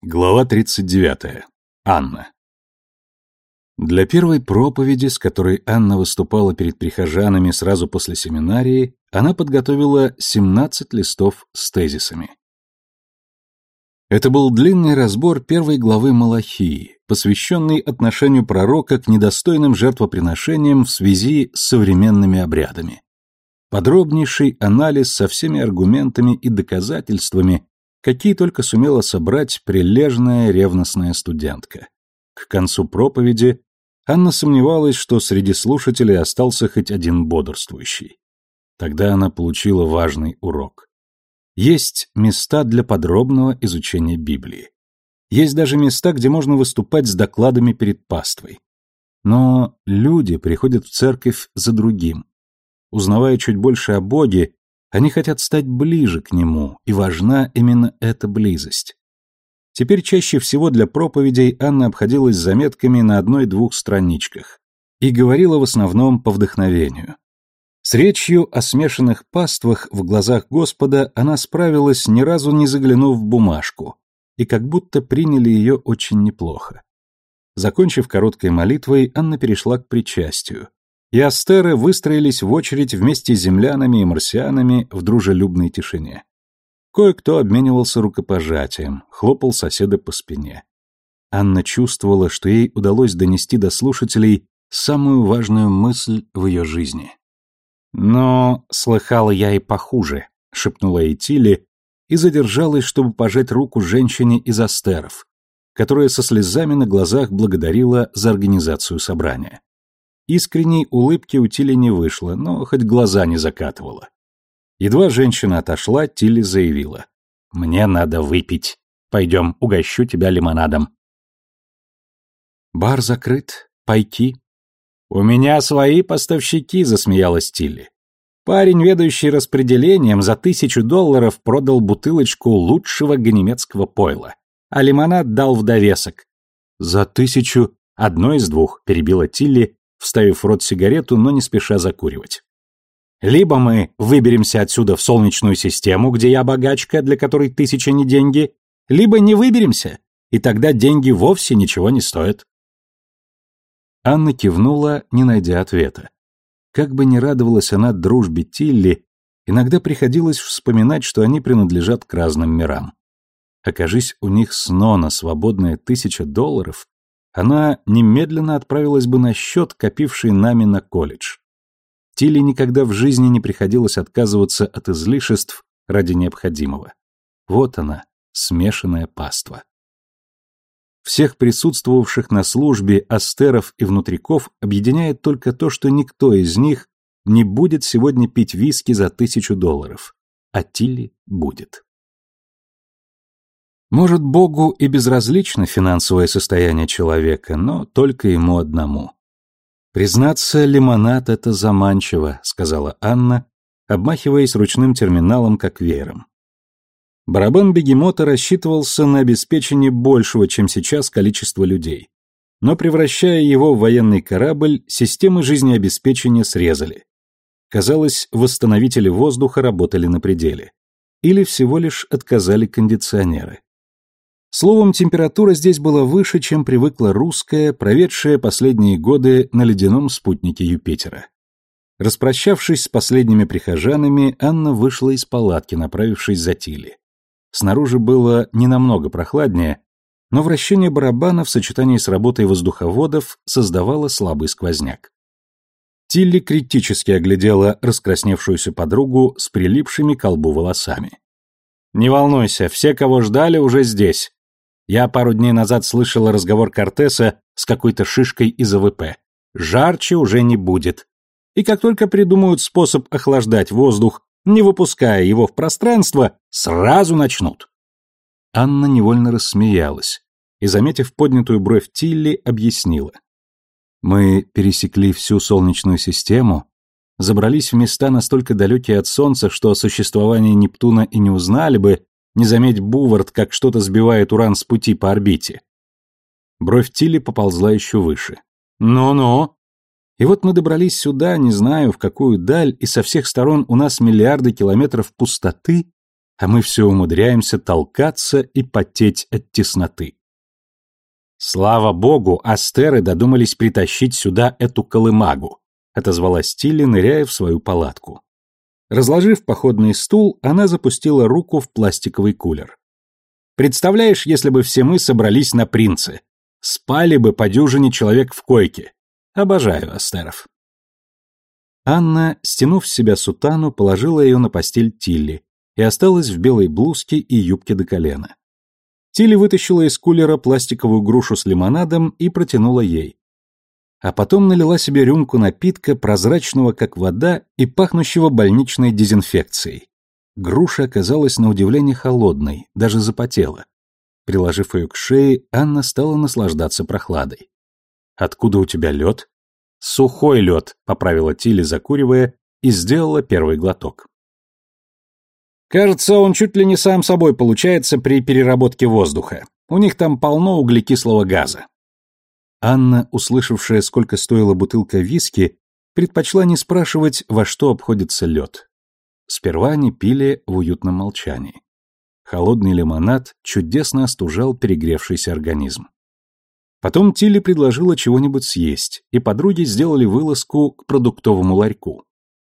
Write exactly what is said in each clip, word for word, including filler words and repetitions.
Глава тридцать девятая. Анна. Для первой проповеди, с которой Анна выступала перед прихожанами сразу после семинарии, она подготовила семнадцать листов с тезисами. Это был длинный разбор первой главы Малахии, посвященный отношению пророка к недостойным жертвоприношениям в связи с современными обрядами. Подробнейший анализ со всеми аргументами и доказательствами, какие только сумела собрать прилежная ревностная студентка. К концу проповеди Анна сомневалась, что среди слушателей остался хоть один бодрствующий. Тогда она получила важный урок. Есть места для подробного изучения Библии. Есть даже места, где можно выступать с докладами перед паствой. Но люди приходят в церковь за другим. Узнавая чуть больше о Боге, они хотят стать ближе к Нему, и важна именно эта близость. Теперь чаще всего для проповедей Анна обходилась заметками на одной-двух страничках и говорила в основном по вдохновению. С речью о смешанных паствах в глазах Господа она справилась, ни разу не заглянув в бумажку, и как будто приняли ее очень неплохо. Закончив короткой молитвой, Анна перешла к причастию, и астеры выстроились в очередь вместе с землянами и марсианами в дружелюбной тишине. Кое-кто обменивался рукопожатием, хлопал соседа по спине. Анна чувствовала, что ей удалось донести до слушателей самую важную мысль в ее жизни. «Но слыхала я и похуже», — шепнула Этили и задержалась, чтобы пожать руку женщине из астеров, которая со слезами на глазах благодарила за организацию собрания. Искренней улыбки у Тилли не вышло, но хоть глаза не закатывала. Едва женщина отошла, Тилли заявила: «Мне надо выпить. Пойдем, угощу тебя лимонадом». «Бар закрыт. Пайки». «У меня свои поставщики», — засмеялась Тилли. «Парень, ведающий распределением, за тысячу долларов продал бутылочку лучшего ганемецкого пойла, а лимонад дал в довесок». «За тысячу...» «Одно из двух», — перебила Тилли, вставив в рот сигарету, но не спеша закуривать. «Либо мы выберемся отсюда в Солнечную систему, где я богачка, для которой тысяча не деньги, либо не выберемся, и тогда деньги вовсе ничего не стоят». Анна кивнула, не найдя ответа. Как бы ни радовалась она дружбе Тилли, иногда приходилось вспоминать, что они принадлежат к разным мирам. Окажись у них с Нона свободная тысяча долларов, она немедленно отправилась бы на счет, копивший нами на колледж. Тилли никогда в жизни не приходилось отказываться от излишеств ради необходимого. Вот она, смешанная паства. Всех присутствовавших на службе астеров и внутриков объединяет только то, что никто из них не будет сегодня пить виски за тысячу долларов, а Тилли будет. Может, Богу и безразлично финансовое состояние человека, но только ему одному. «Признаться, лимонад — это заманчиво», — сказала Анна, обмахиваясь ручным терминалом как веером. Барабан бегемота рассчитывался на обеспечение большего, чем сейчас, количества людей. Но, превращая его в военный корабль, системы жизнеобеспечения срезали. Казалось, восстановители воздуха работали на пределе. Или всего лишь отказали кондиционеры. Словом, температура здесь была выше, чем привыкла русская, проведшая последние годы на ледяном спутнике Юпитера. Распрощавшись с последними прихожанами, Анна вышла из палатки, направившись за Тилли. Снаружи было не намного прохладнее, но вращение барабана в сочетании с работой воздуховодов создавало слабый сквозняк. Тилли критически оглядела раскрасневшуюся подругу с прилипшими к лбу волосами. «Не волнуйся, все, кого ждали, уже здесь. Я пару дней назад слышала разговор Кортеса с какой-то шишкой из А В П. Жарче уже не будет. И как только придумают способ охлаждать воздух, не выпуская его в пространство, сразу начнут». Анна невольно рассмеялась и, заметив поднятую бровь Тилли, объяснила. «Мы пересекли всю Солнечную систему, забрались в места настолько далекие от Солнца, что о существовании Нептуна и не узнали бы, не заметь Бувард, как что-то сбивает Уран с пути по орбите». Бровь Тилли поползла еще выше. «Ну-ну». И вот мы добрались сюда, не знаю в какую даль, и со всех сторон у нас миллиарды километров пустоты, а мы все умудряемся толкаться и потеть от тесноты. Слава богу, астеры додумались притащить сюда эту колымагу, отозвалась Тилли, ныряя в свою палатку. Разложив походный стул, она запустила руку в пластиковый кулер. Представляешь, если бы все мы собрались на принце? Спали бы по дюжине человек в койке. Обожаю астеров. Анна, стянув с себя сутану, положила ее на постель Тилли и осталась в белой блузке и юбке до колена. Тилли вытащила из кулера пластиковую грушу с лимонадом и протянула ей. А потом налила себе рюмку напитка, прозрачного как вода и пахнущего больничной дезинфекцией. Груша оказалась на удивление холодной, даже запотела. Приложив ее к шее, Анна стала наслаждаться прохладой. «Откуда у тебя лед?» «Сухой лед», — поправила Тилли, закуривая, и сделала первый глоток. «Кажется, он чуть ли не сам собой получается при переработке воздуха. У них там полно углекислого газа». Анна, услышавшая, сколько стоила бутылка виски, предпочла не спрашивать, во что обходится лед. Сперва они пили в уютном молчании. Холодный лимонад чудесно остужал перегревшийся организм. Потом Тилли предложила чего-нибудь съесть, и подруги сделали вылазку к продуктовому ларьку.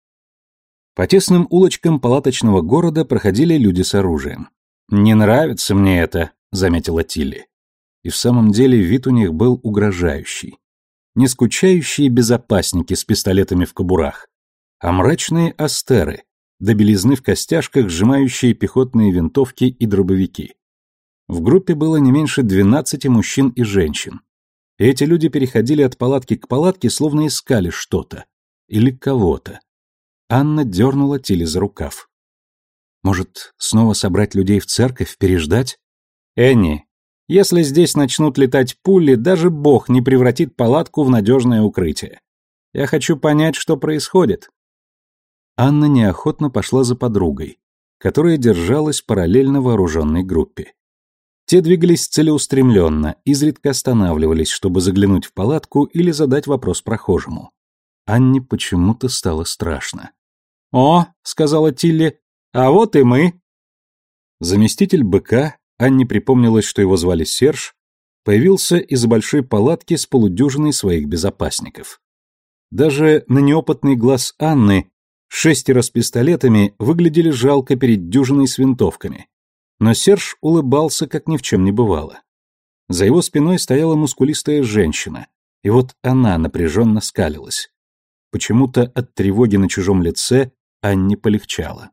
По тесным улочкам палаточного города проходили люди с оружием. «Не нравится мне это», — заметила Тилли. И в самом деле вид у них был угрожающий. Не скучающие безопасники с пистолетами в кобурах, а мрачные астеры, до белизны в костяшках, сжимающие пехотные винтовки и дробовики. В группе было не меньше двенадцати мужчин и женщин. И эти люди переходили от палатки к палатке, словно искали что-то. Или кого-то. Анна дернула Тилли за рукав. «Может, снова собрать людей в церковь, переждать?» «Энни, если здесь начнут летать пули, даже Бог не превратит палатку в надежное укрытие. Я хочу понять, что происходит». Анна неохотно пошла за подругой, которая держалась параллельно вооруженной группе. Те двигались целеустремленно, изредка останавливались, чтобы заглянуть в палатку или задать вопрос прохожему. Анне почему-то стало страшно. «О», — сказала Тилли, — «а вот и мы». Заместитель быка, Анне припомнилось, что его звали Серж, появился из большой палатки с полудюжиной своих безопасников. Даже на неопытный глаз Анны шестеро с пистолетами выглядели жалко перед дюжиной с винтовками. Но Серж улыбался, как ни в чем не бывало. За его спиной стояла мускулистая женщина, и вот она напряженно скалилась. Почему-то от тревоги на чужом лице Анне полегчало.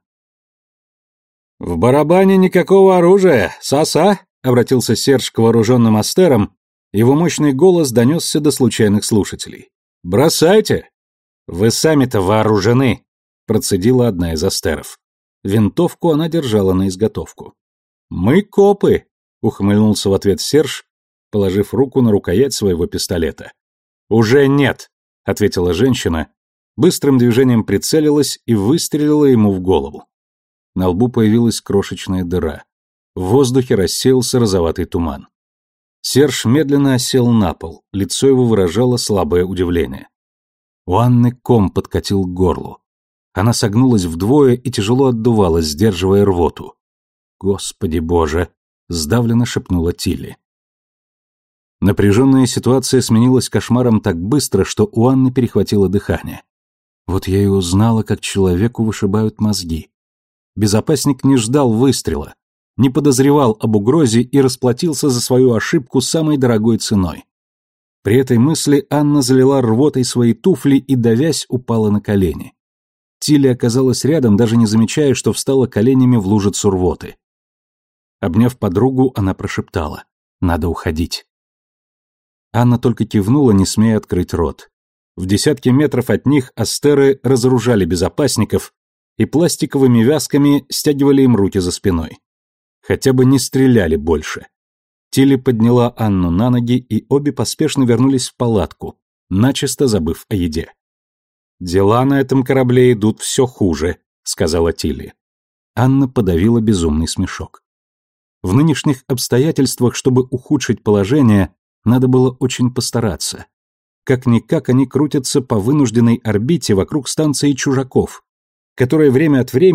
«В барабане никакого оружия, Са-Са!» — обратился Серж к вооруженным астерам, его мощный голос донесся до случайных слушателей. «Бросайте!» «Вы сами-то вооружены!» — процедила одна из астеров. Винтовку она держала на изготовку. «Мы копы!» — ухмыльнулся в ответ Серж, положив руку на рукоять своего пистолета. «Уже нет!» — ответила женщина, быстрым движением прицелилась и выстрелила ему в голову. На лбу появилась крошечная дыра. В воздухе рассеялся розоватый туман. Серж медленно осел на пол, лицо его выражало слабое удивление. У Анны ком подкатил к горлу. Она согнулась вдвое и тяжело отдувалась, сдерживая рвоту. «Господи боже!» — сдавленно шепнула Тилли. Напряженная ситуация сменилась кошмаром так быстро, что у Анны перехватило дыхание. Вот я и узнала, как человеку вышибают мозги. Безопасник не ждал выстрела, не подозревал об угрозе и расплатился за свою ошибку самой дорогой ценой. При этой мысли Анна залила рвотой свои туфли и, давясь, упала на колени. Тилли оказалась рядом, даже не замечая, что встала коленями в лужицу рвоты. Обняв подругу, она прошептала: «Надо уходить». Анна только кивнула, не смея открыть рот. В десятке метров от них астеры разоружали безопасников и пластиковыми вязками стягивали им руки за спиной. Хотя бы не стреляли больше. Тилли подняла Анну на ноги, и обе поспешно вернулись в палатку, начисто забыв о еде. «Дела на этом корабле идут все хуже», — сказала Тилли. Анна подавила безумный смешок. В нынешних обстоятельствах, чтобы ухудшить положение, надо было очень постараться. Как-никак они крутятся по вынужденной орбите вокруг станции чужаков, которая время от времени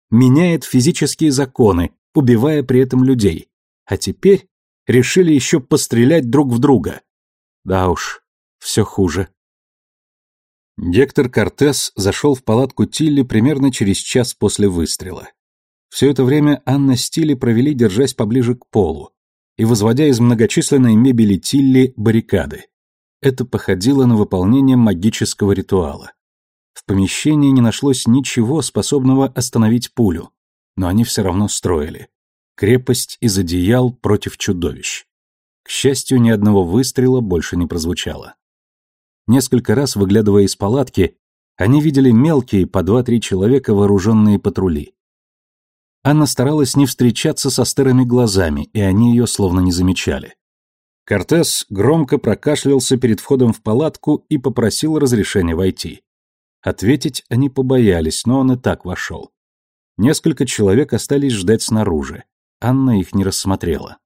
меняет физические законы, убивая при этом людей. А теперь решили еще пострелять друг в друга. Да уж, все хуже. Гектор Кортес зашел в палатку Тилли примерно через час после выстрела. Все это время Анна с Тилли провели, держась поближе к полу, и возводя из многочисленной мебели Тилли баррикады. Это походило на выполнение магического ритуала. В помещении не нашлось ничего, способного остановить пулю, но они все равно строили. Крепость из одеял против чудовищ. К счастью, ни одного выстрела больше не прозвучало. Несколько раз, выглядывая из палатки, они видели мелкие, по два-три человека, вооруженные патрули. Анна старалась не встречаться со старыми глазами, и они ее словно не замечали. Кортес громко прокашлялся перед входом в палатку и попросил разрешения войти. Ответить они побоялись, но он и так вошел. Несколько человек остались ждать снаружи. Анна их не рассмотрела.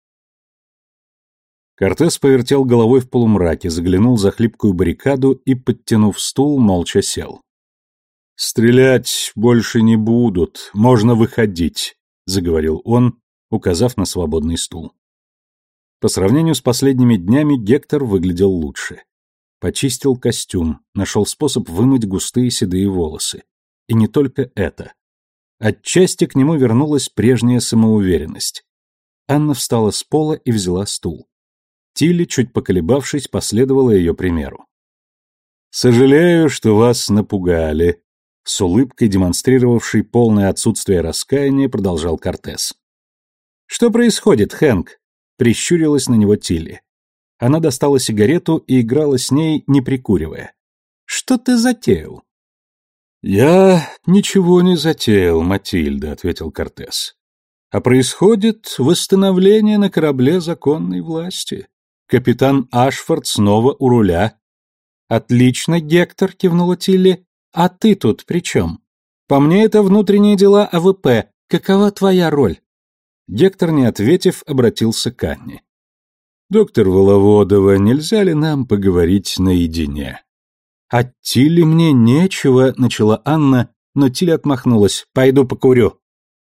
Кортес повертел головой в полумраке, заглянул за хлипкую баррикаду и, подтянув стул, молча сел. «Стрелять больше не будут, можно выходить», — заговорил он, указав на свободный стул. По сравнению с последними днями Гектор выглядел лучше. Почистил костюм, нашел способ вымыть густые седые волосы. И не только это. Отчасти к нему вернулась прежняя самоуверенность. Анна встала с пола и взяла стул. Тилли, чуть поколебавшись, последовала ее примеру. «Сожалею, что вас напугали», — с улыбкой, демонстрировавшей полное отсутствие раскаяния, продолжал Кортес. «Что происходит, Хэнк?» — прищурилась на него Тилли. Она достала сигарету и играла с ней, не прикуривая. «Что ты затеял?» «Я ничего не затеял, Матильда», — ответил Кортес. «А происходит восстановление на корабле законной власти. Капитан Ашфорд снова у руля». «Отлично, Гектор», — кивнула Тилли. «А ты тут при чем? По мне это внутренние дела А В П. Какова твоя роль?» Гектор, не ответив, обратился к Анне. «Доктор Воловодова, нельзя ли нам поговорить наедине?» «От Тилли мне нечего», — начала Анна, но Тилли отмахнулась. «Пойду покурю».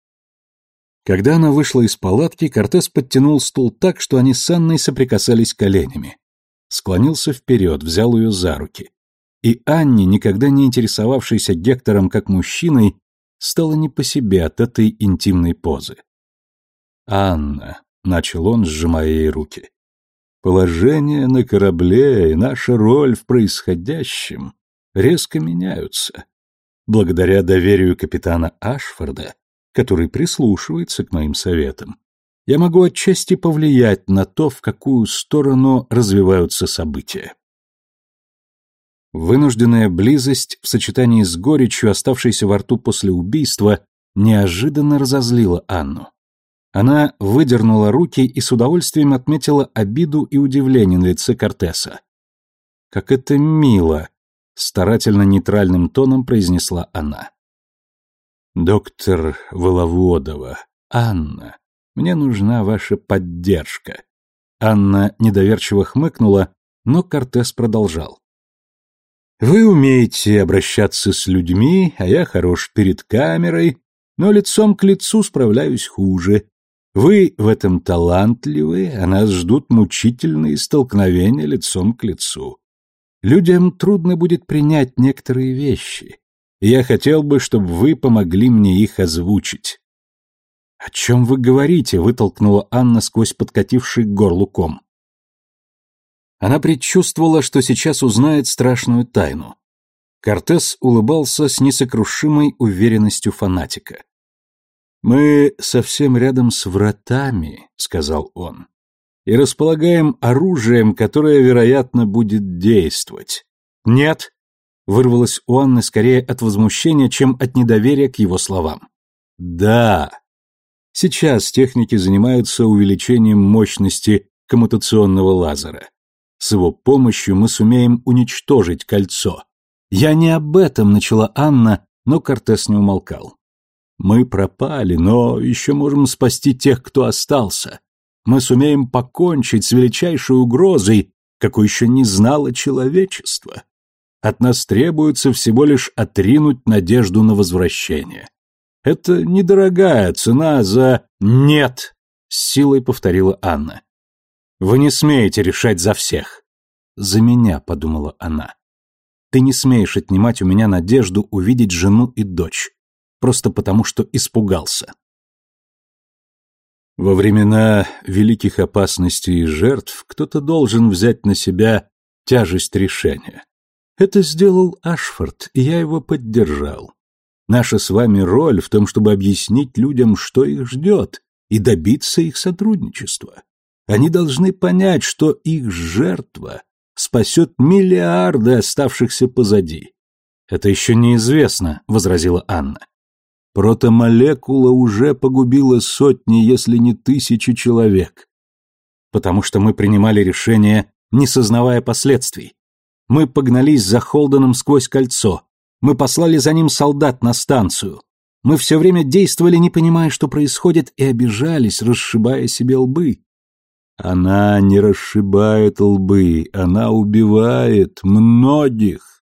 Когда она вышла из палатки, Кортес подтянул стул так, что они с Анной соприкасались коленями. Склонился вперед, взял ее за руки. И Анне, никогда не интересовавшейся Гектором как мужчиной, стало не по себе от этой интимной позы. «Анна», — начал он, сжимая ей руки, — «положение на корабле и наша роль в происходящем резко меняются. Благодаря доверию капитана Ашфорда, который прислушивается к моим советам, я могу отчасти повлиять на то, в какую сторону развиваются события». Вынужденная близость в сочетании с горечью, оставшейся во рту после убийства, неожиданно разозлила Анну. Она выдернула руки и с удовольствием отметила обиду и удивление на лице Кортеса. «Как это мило!» — старательно нейтральным тоном произнесла она. «Доктор Воловодова, Анна, мне нужна ваша поддержка». Анна недоверчиво хмыкнула, но Кортес продолжал. «Вы умеете обращаться с людьми, а я хорош перед камерой, но лицом к лицу справляюсь хуже. Вы в этом талантливы, а нас ждут мучительные столкновения лицом к лицу. Людям трудно будет принять некоторые вещи, и я хотел бы, чтобы вы помогли мне их озвучить». «О чем вы говорите?» — вытолкнула Анна сквозь подкативший к горлу ком. Она предчувствовала, что сейчас узнает страшную тайну. Кортес улыбался с несокрушимой уверенностью фанатика. «Мы совсем рядом с вратами», — сказал он, — «и располагаем оружием, которое, вероятно, будет действовать». «Нет», — вырвалось у Анны скорее от возмущения, чем от недоверия к его словам. «Да. Сейчас техники занимаются увеличением мощности коммутационного лазера. С его помощью мы сумеем уничтожить кольцо». «Я не об этом», — начала Анна, но Кортес не умолкал. «Мы пропали, но еще можем спасти тех, кто остался. Мы сумеем покончить с величайшей угрозой, какой еще не знало человечество. От нас требуется всего лишь отринуть надежду на возвращение. Это недорогая цена за... Нет, с силой повторила Анна. Вы не смеете решать за всех. За меня, подумала она. Ты не смеешь отнимать у меня надежду увидеть жену и дочь, просто потому что испугался. Во времена великих опасностей и жертв кто-то должен взять на себя тяжесть решения. Это сделал Ашфорд, и я его поддержал. Наша с вами роль в том, чтобы объяснить людям, что их ждет, и добиться их сотрудничества. Они должны понять, что их жертва спасет миллиарды оставшихся позади. Это еще неизвестно, возразила Анна. Протомолекула уже погубила сотни, если не тысячи человек. Потому что мы принимали решение, не сознавая последствий. Мы погнались за Холденом сквозь кольцо. Мы послали за ним солдат на станцию. Мы все время действовали, не понимая, что происходит, и обижались, расшибая себе лбы. Она не расшибает лбы, она убивает многих.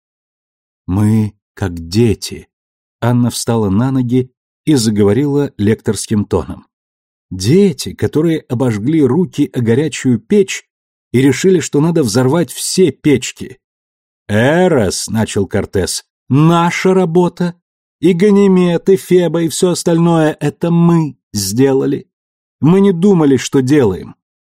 Мы как дети. Анна встала на ноги и заговорила лекторским тоном. Дети, которые обожгли руки о горячую печь и решили, что надо взорвать все печки. «Эрос», — начал Кортес, — «наша работа, и Ганимед, и Феба, и все остальное — это мы сделали. Мы не думали, что делаем.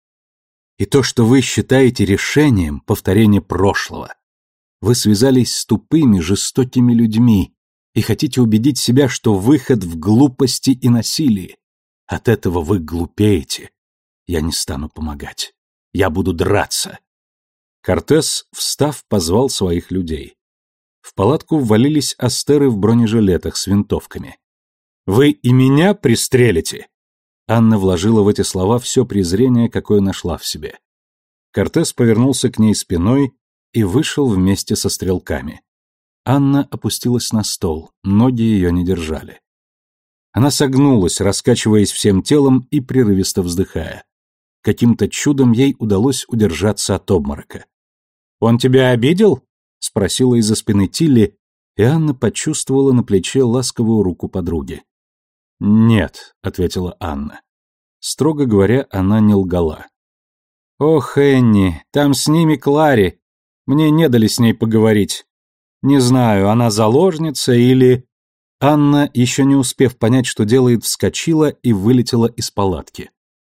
И то, что вы считаете решением, повторение прошлого. Вы связались с тупыми, жестокими людьми и хотите убедить себя, что выход в глупости и насилии. От этого вы глупеете. Я не стану помогать. Я буду драться». Кортес, встав, позвал своих людей. В палатку ввалились астеры в бронежилетах с винтовками. «Вы и меня пристрелите?» Анна вложила в эти слова все презрение, какое нашла в себе. Кортес повернулся к ней спиной и вышел вместе со стрелками. Анна опустилась на стол, ноги ее не держали. Она согнулась, раскачиваясь всем телом и прерывисто вздыхая. Каким-то чудом ей удалось удержаться от обморока. «Он тебя обидел?» — спросила из-за спины Тилли, и Анна почувствовала на плече ласковую руку подруги. «Нет», — ответила Анна. Строго говоря, она не лгала. «Ох, Энни, там с ними Клари. Мне не дали с ней поговорить. Не знаю, она заложница или...» Анна, еще не успев понять, что делает, вскочила и вылетела из палатки.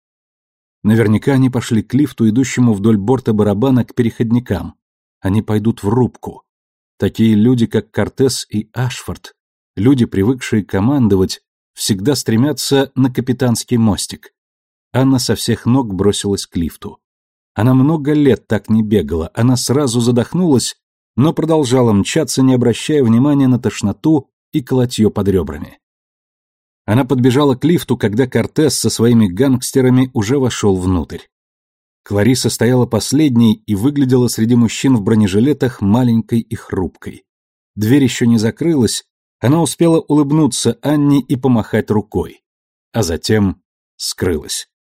Наверняка они пошли к лифту, идущему вдоль борта барабана, к переходникам. Они пойдут в рубку. Такие люди, как Кортес и Ашфорд, люди, привыкшие командовать, всегда стремятся на капитанский мостик. Анна со всех ног бросилась к лифту. Она много лет так не бегала, она сразу задохнулась, но продолжала мчаться, не обращая внимания на тошноту и колотье под ребрами. Она подбежала к лифту, когда Кортес со своими гангстерами уже вошел внутрь. Клариса стояла последней и выглядела среди мужчин в бронежилетах маленькой и хрупкой. Дверь еще не закрылась, она успела улыбнуться Анне и помахать рукой, а затем скрылась.